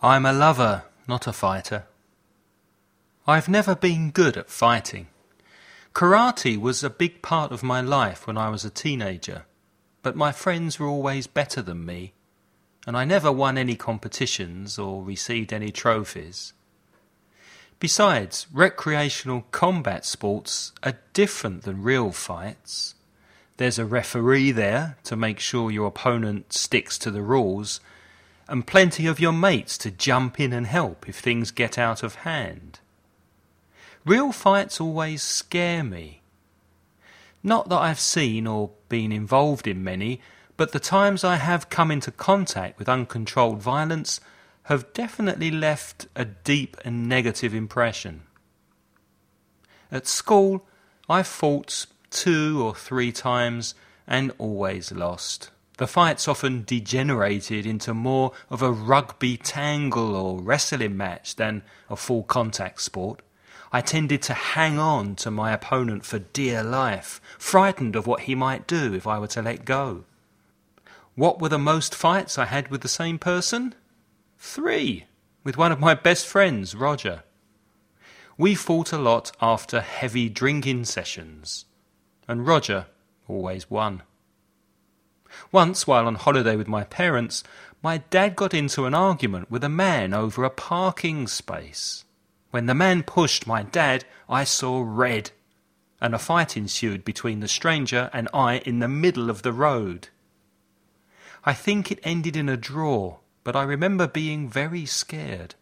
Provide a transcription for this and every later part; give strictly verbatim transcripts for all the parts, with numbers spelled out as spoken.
I'm a lover, not a fighter. I've never been good at fighting. Karate was a big part of my life when I was a teenager, but my friends were always better than me, and I never won any competitions or received any trophies. Besides, recreational combat sports are different than real fights. There's a referee there to make sure your opponent sticks to the rules, and plenty of your mates to jump in and help if things get out of hand. Real fights always scare me. Not that I've seen or been involved in many, but the times I have come into contact with uncontrolled violence have definitely left a deep and negative impression. At school, I fought two or three times and always lost. The fights often degenerated into more of a rugby tangle or wrestling match than a full contact sport. I tended to hang on to my opponent for dear life, frightened of what he might do if I were to let go. What were the most fights I had with the same person? Three, with one of my best friends, Roger. We fought a lot after heavy drinking sessions, and Roger always won. Once, while on holiday with my parents, my dad got into an argument with a man over a parking space. When the man pushed my dad, I saw red, and a fight ensued between the stranger and I in the middle of the road. I think it ended in a draw, but I remember being very scared.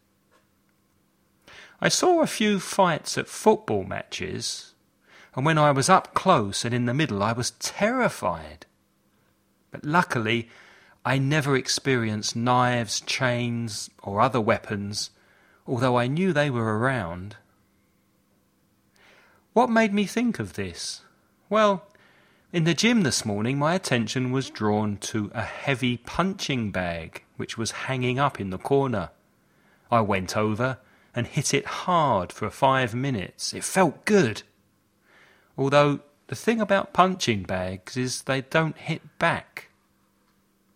I saw a few fights at football matches, and when I was up close and in the middle, I was terrified. But luckily, I never experienced knives, chains, or other weapons, although I knew they were around. What made me think of this? Well, in the gym this morning, my attention was drawn to a heavy punching bag which was hanging up in the corner. I went over and hit it hard for five minutes. It felt good. Although the thing about punching bags is they don't hit back.